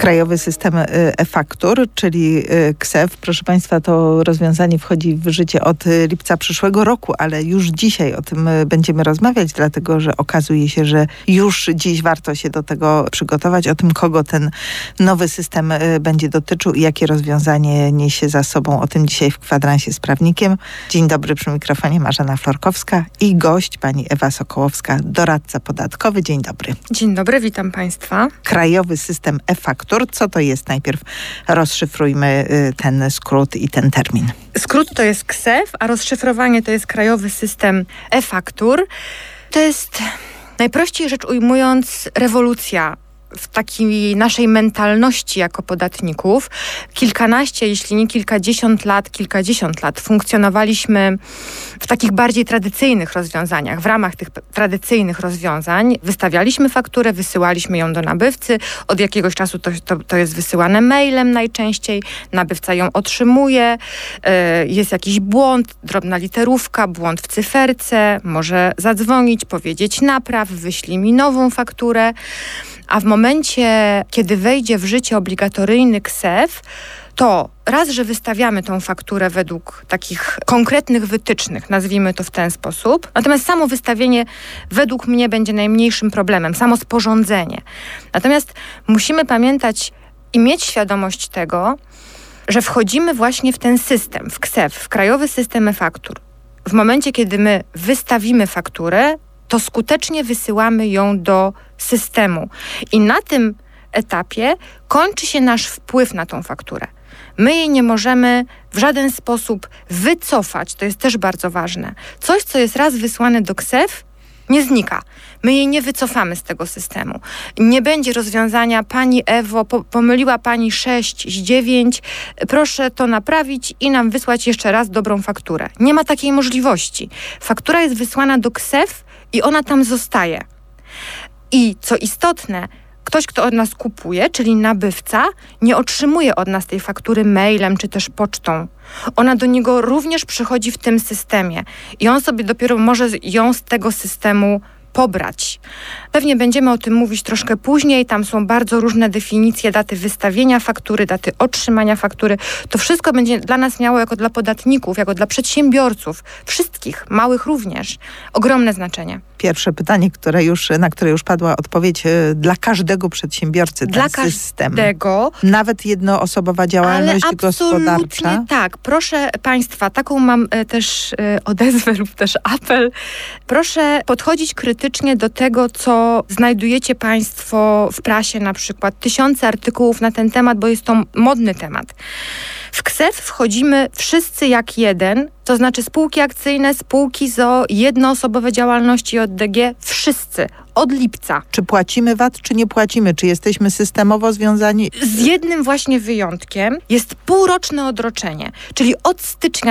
Krajowy System e-Faktur, czyli KSeF. Proszę Państwa, to rozwiązanie wchodzi w życie od lipca przyszłego roku, ale już dzisiaj o tym będziemy rozmawiać, dlatego że okazuje się, że już dziś warto się do tego przygotować. O tym, kogo ten nowy system będzie dotyczył i jakie rozwiązanie niesie za sobą. O tym dzisiaj w Kwadransie z prawnikiem. Dzień dobry, przy mikrofonie Marzena Florkowska i gość pani Ewa Sokołowska, doradca podatkowy. Dzień dobry. Dzień dobry, witam Państwa. Krajowy System e-Faktur. Co to jest? Najpierw rozszyfrujmy ten skrót i ten termin. Skrót to jest KSeF, a rozszyfrowanie to jest Krajowy System e-Faktur. To jest, najprościej rzecz ujmując, rewolucja w takiej naszej mentalności jako podatników. Kilkanaście, jeśli nie kilkadziesiąt lat funkcjonowaliśmy w takich bardziej tradycyjnych rozwiązaniach. W ramach tych tradycyjnych rozwiązań wystawialiśmy fakturę, wysyłaliśmy ją do nabywcy. Od jakiegoś czasu to jest wysyłane mailem najczęściej. Nabywca ją otrzymuje. Jest jakiś błąd, drobna literówka, błąd w cyferce. Może zadzwonić, powiedzieć napraw, wyślij mi nową fakturę. A w momencie, kiedy wejdzie w życie obligatoryjny KSeF, to raz, że wystawiamy tą fakturę według takich konkretnych wytycznych, nazwijmy to w ten sposób. Natomiast samo wystawienie według mnie będzie najmniejszym problemem, samo sporządzenie. Natomiast musimy pamiętać i mieć świadomość tego, że wchodzimy właśnie w ten system, w KSeF, w Krajowy System e-Faktur. W momencie, kiedy my wystawimy fakturę, to skutecznie wysyłamy ją do systemu. I na tym etapie kończy się nasz wpływ na tą fakturę. My jej nie możemy w żaden sposób wycofać, to jest też bardzo ważne. Coś, co jest raz wysłane do KSeF, nie znika. My jej nie wycofamy z tego systemu. Nie będzie rozwiązania, pani Ewo, pomyliła pani 6 z 9, proszę to naprawić i nam wysłać jeszcze raz dobrą fakturę. Nie ma takiej możliwości. Faktura jest wysłana do KSeF i ona tam zostaje. I co istotne, ktoś, kto od nas kupuje, czyli nabywca, nie otrzymuje od nas tej faktury mailem czy też pocztą. Ona do niego również przychodzi w tym systemie i on sobie dopiero może ją z tego systemu pobrać. Pewnie będziemy o tym mówić troszkę później. Tam są bardzo różne definicje daty wystawienia faktury, daty otrzymania faktury. To wszystko będzie dla nas miało, jako dla podatników, jako dla przedsiębiorców, wszystkich, małych również, ogromne znaczenie. Pierwsze pytanie, na które już padła odpowiedź, dla każdego przedsiębiorcy ten system. Każdego. Nawet jednoosobowa działalność gospodarcza. Tak. Proszę Państwa, taką mam też odezwę lub też apel. Proszę podchodzić krytycznie do tego, co znajdujecie Państwo w prasie, na przykład tysiące artykułów na ten temat, bo jest to modny temat. W KSeF wchodzimy wszyscy jak jeden, to znaczy spółki akcyjne, spółki z o.o., jednoosobowe działalności JDG, wszyscy, od lipca. Czy płacimy VAT, czy nie płacimy? Czy jesteśmy systemowo związani? Z jednym właśnie wyjątkiem jest półroczne odroczenie, czyli od stycznia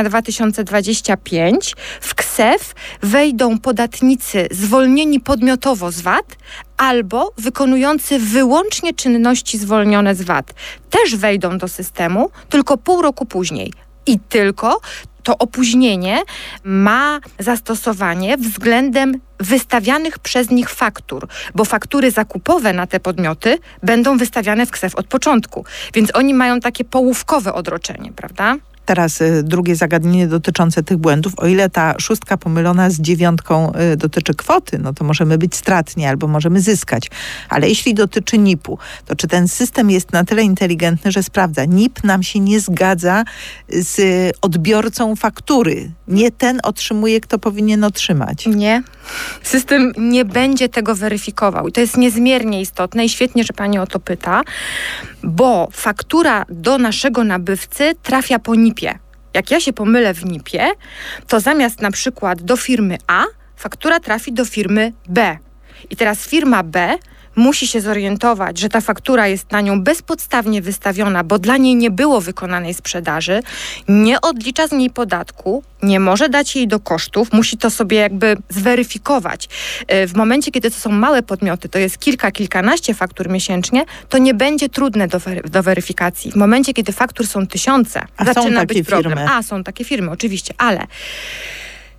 2025 w KSeF wejdą podatnicy zwolnieni podmiotowo z VAT albo wykonujący wyłącznie czynności zwolnione z VAT. Też wejdą do systemu, tylko pół roku później. I tylko to opóźnienie ma zastosowanie względem wystawianych przez nich faktur, bo faktury zakupowe na te podmioty będą wystawiane w KSeF od początku, więc oni mają takie połówkowe odroczenie, prawda? Teraz drugie zagadnienie dotyczące tych błędów. O ile ta 6 pomylona z 9 dotyczy kwoty, no to możemy być stratni albo możemy zyskać. Ale jeśli dotyczy NIP-u, to czy ten system jest na tyle inteligentny, że sprawdza, NIP nam się nie zgadza z odbiorcą faktury. Nie ten otrzymuje, kto powinien otrzymać. Nie. System nie będzie tego weryfikował. I to jest niezmiernie istotne i świetnie, że pani o to pyta, bo faktura do naszego nabywcy trafia po NIP-ie. Jak ja się pomylę w NIP-ie, to zamiast na przykład do firmy A, faktura trafi do firmy B. I teraz firma B musi się zorientować, że ta faktura jest na nią bezpodstawnie wystawiona, bo dla niej nie było wykonanej sprzedaży, nie odlicza z niej podatku, nie może dać jej do kosztów, musi to sobie jakby zweryfikować. W momencie, kiedy to są małe podmioty, to jest kilkanaście faktur miesięcznie, to nie będzie trudne do weryfikacji. W momencie, kiedy faktur są tysiące, zaczyna być problem. Są takie firmy, oczywiście, ale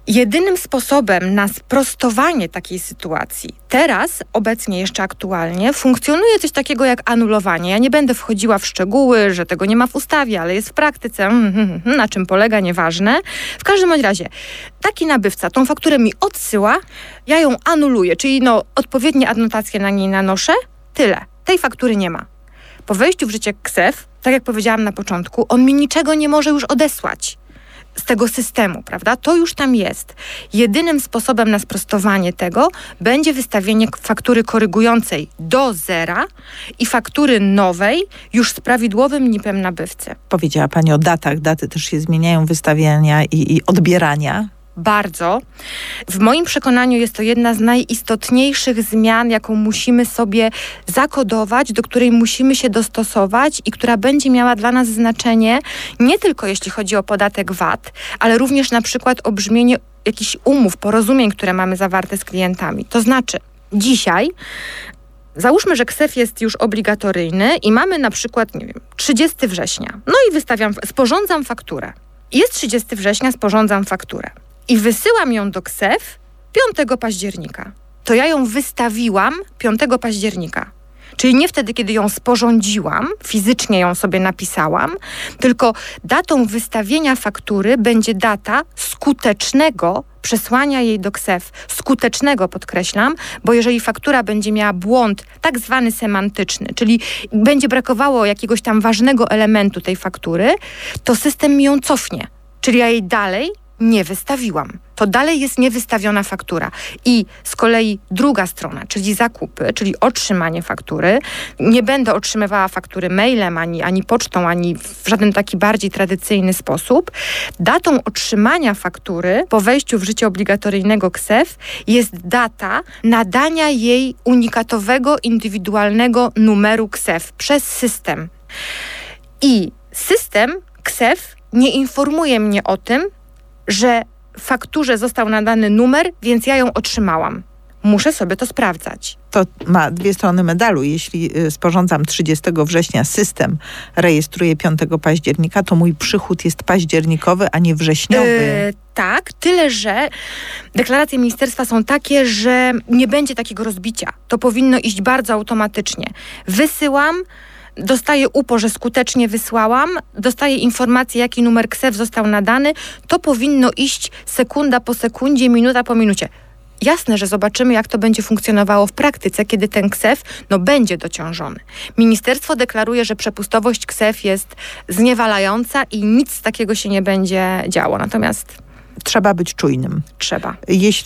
Jedynym sposobem na sprostowanie takiej sytuacji, teraz, obecnie jeszcze aktualnie, funkcjonuje coś takiego jak anulowanie. Ja nie będę wchodziła w szczegóły, że tego nie ma w ustawie, ale jest w praktyce, na czym polega, nieważne. W każdym razie, taki nabywca tą fakturę mi odsyła, ja ją anuluję, czyli odpowiednie adnotacje na niej nanoszę, tyle. Tej faktury nie ma. Po wejściu w życie KSeF, tak jak powiedziałam na początku, on mi niczego nie może już odesłać z tego systemu, prawda? To już tam jest. Jedynym sposobem na sprostowanie tego będzie wystawienie faktury korygującej do zera i faktury nowej już z prawidłowym NIP-em nabywcy. Powiedziała Pani o datach. Daty też się zmieniają, wystawiania i odbierania. Bardzo. W moim przekonaniu jest to jedna z najistotniejszych zmian, jaką musimy sobie zakodować, do której musimy się dostosować i która będzie miała dla nas znaczenie nie tylko jeśli chodzi o podatek VAT, ale również na przykład o brzmienie jakichś umów, porozumień, które mamy zawarte z klientami. To znaczy, dzisiaj załóżmy, że KSeF jest już obligatoryjny i mamy na przykład, 30 września. No i sporządzam fakturę. Jest 30 września, sporządzam fakturę. I wysyłam ją do KSeF 5 października. To ja ją wystawiłam 5 października. Czyli nie wtedy, kiedy ją sporządziłam, fizycznie ją sobie napisałam, tylko datą wystawienia faktury będzie data skutecznego przesłania jej do KSeF. Skutecznego, podkreślam, bo jeżeli faktura będzie miała błąd tak zwany semantyczny, czyli będzie brakowało jakiegoś tam ważnego elementu tej faktury, to system mi ją cofnie. Czyli ja jej dalej nie wystawiłam. To dalej jest niewystawiona faktura. I z kolei druga strona, czyli zakupy, czyli otrzymanie faktury. Nie będę otrzymywała faktury mailem, ani pocztą, ani w żaden taki bardziej tradycyjny sposób. Datą otrzymania faktury po wejściu w życie obligatoryjnego KSeF jest data nadania jej unikatowego, indywidualnego numeru KSeF przez system. I system KSeF nie informuje mnie o tym, że fakturze został nadany numer, więc ja ją otrzymałam. Muszę sobie to sprawdzać. To ma dwie strony medalu. Jeśli sporządzam 30 września, system rejestruje 5 października, to mój przychód jest październikowy, a nie wrześniowy. Tak, tyle że deklaracje ministerstwa są takie, że nie będzie takiego rozbicia. To powinno iść bardzo automatycznie. Wysyłam, dostaję UPO, że skutecznie wysłałam, dostaję informację, jaki numer KSeF został nadany, to powinno iść sekunda po sekundzie, minuta po minucie. Jasne, że zobaczymy, jak to będzie funkcjonowało w praktyce, kiedy ten KSeF będzie dociążony. Ministerstwo deklaruje, że przepustowość KSeF jest zniewalająca i nic takiego się nie będzie działo. Natomiast trzeba być czujnym. Trzeba.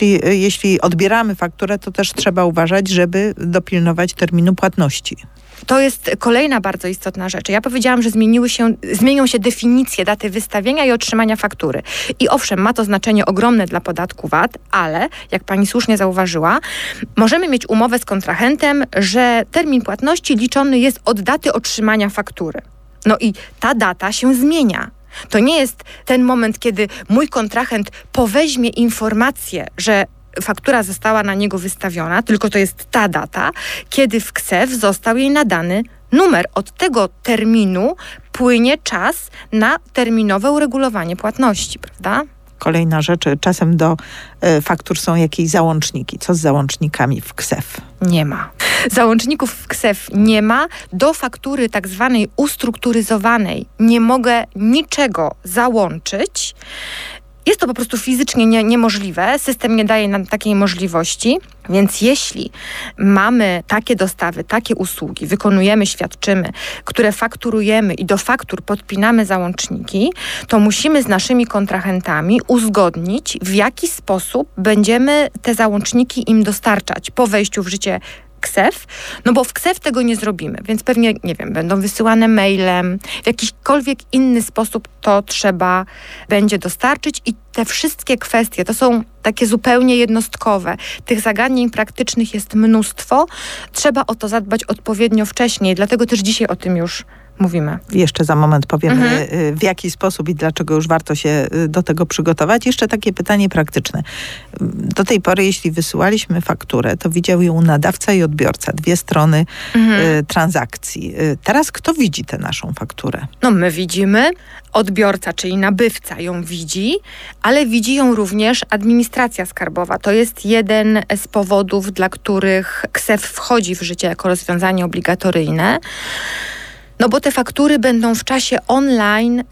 Jeśli odbieramy fakturę, to też trzeba uważać, żeby dopilnować terminu płatności. To jest kolejna bardzo istotna rzecz. Ja powiedziałam, że zmienią się definicje daty wystawienia i otrzymania faktury. I owszem, ma to znaczenie ogromne dla podatku VAT, ale, jak pani słusznie zauważyła, możemy mieć umowę z kontrahentem, że termin płatności liczony jest od daty otrzymania faktury. No i ta data się zmienia. To nie jest ten moment, kiedy mój kontrahent poweźmie informację, że faktura została na niego wystawiona, tylko to jest ta data, kiedy w KSeF został jej nadany numer. Od tego terminu płynie czas na terminowe uregulowanie płatności, prawda? Kolejna rzecz, czasem do faktur są jakieś załączniki. Co z załącznikami w KSeF? Nie ma. Załączników w KSeF nie ma. Do faktury tak zwanej ustrukturyzowanej nie mogę niczego załączyć. Jest to po prostu fizycznie niemożliwe. System nie daje nam takiej możliwości. Więc jeśli mamy takie dostawy, takie usługi, wykonujemy, świadczymy, które fakturujemy i do faktur podpinamy załączniki, to musimy z naszymi kontrahentami uzgodnić, w jaki sposób będziemy te załączniki im dostarczać po wejściu w życie KSeF, no bo w KSeF tego nie zrobimy, więc pewnie, nie wiem, będą wysyłane mailem, w jakikolwiek inny sposób to trzeba będzie dostarczyć i te wszystkie kwestie to są takie zupełnie jednostkowe. Tych zagadnień praktycznych jest mnóstwo. Trzeba o to zadbać odpowiednio wcześniej, dlatego też dzisiaj o tym już mówimy. Jeszcze za moment powiemy, w jaki sposób i dlaczego już warto się do tego przygotować. Jeszcze takie pytanie praktyczne. Do tej pory, jeśli wysyłaliśmy fakturę, to widział ją nadawca i odbiorca. Dwie strony transakcji. Teraz kto widzi tę naszą fakturę? No my widzimy, odbiorca, czyli nabywca ją widzi, ale widzi ją również administracja skarbowa. To jest jeden z powodów, dla których KSeF wchodzi w życie jako rozwiązanie obligatoryjne. No bo te faktury będą w czasie online,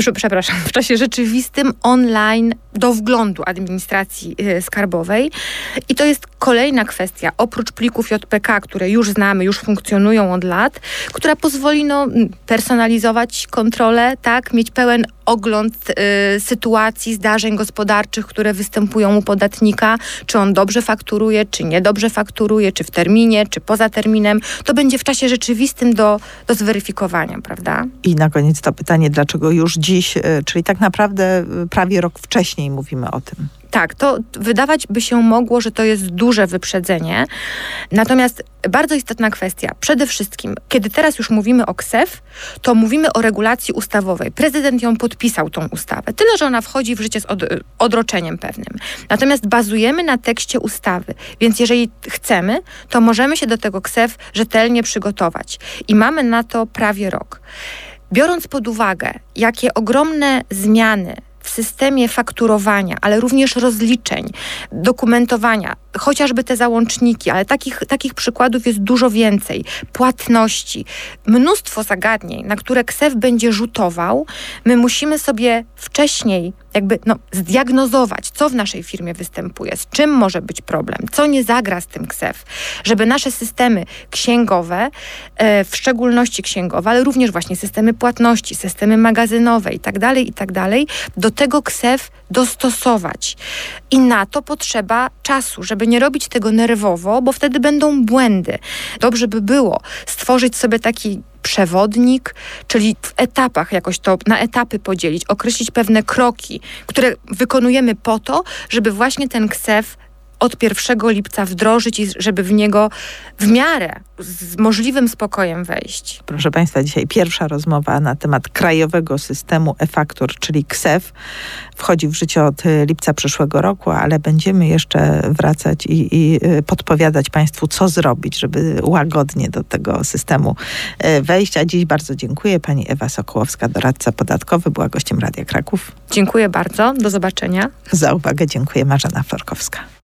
w czasie rzeczywistym online do wglądu administracji skarbowej. I to jest kolejna kwestia, oprócz plików JPK, które już znamy, już funkcjonują od lat, która pozwoli personalizować kontrolę, tak, mieć pełen ogląd sytuacji, zdarzeń gospodarczych, które występują u podatnika, czy on dobrze fakturuje, czy niedobrze fakturuje, czy w terminie, czy poza terminem. To będzie w czasie rzeczywistym do zweryfikowania, prawda? I na koniec to pytanie, dlaczego już dziś, czyli tak naprawdę prawie rok wcześniej mówimy o tym. Tak, to wydawać by się mogło, że to jest duże wyprzedzenie. Natomiast bardzo istotna kwestia. Przede wszystkim, kiedy teraz już mówimy o KSeF, to mówimy o regulacji ustawowej. Prezydent ją podpisał, tą ustawę. Tyle, że ona wchodzi w życie z odroczeniem pewnym. Natomiast bazujemy na tekście ustawy. Więc jeżeli chcemy, to możemy się do tego KSeF rzetelnie przygotować. I mamy na to prawie rok. Biorąc pod uwagę, jakie ogromne zmiany w systemie fakturowania, ale również rozliczeń, dokumentowania, chociażby te załączniki, ale takich przykładów jest dużo więcej. Płatności, mnóstwo zagadnień, na które KSeF będzie rzutował. My musimy sobie wcześniej zdiagnozować, co w naszej firmie występuje, z czym może być problem, co nie zagra z tym KSeF, żeby nasze systemy księgowe, w szczególności księgowe, ale również właśnie systemy płatności, systemy magazynowe i tak dalej, do tego KSeF dostosować. I na to potrzeba czasu, żeby nie robić tego nerwowo, bo wtedy będą błędy. Dobrze by było stworzyć sobie taki przewodnik, czyli w etapach jakoś to na etapy podzielić, określić pewne kroki, które wykonujemy po to, żeby właśnie ten KSeF od 1 lipca wdrożyć i żeby w niego w miarę z możliwym spokojem wejść. Proszę Państwa, dzisiaj pierwsza rozmowa na temat krajowego systemu e-faktur, czyli KSeF. Wchodzi w życie od lipca przyszłego roku, ale będziemy jeszcze wracać i podpowiadać Państwu, co zrobić, żeby łagodnie do tego systemu wejść. A dziś bardzo dziękuję. Pani Ewa Sokołowska, doradca podatkowy, była gościem Radia Kraków. Dziękuję bardzo. Do zobaczenia. Za uwagę dziękuję. Marzena Florkowska.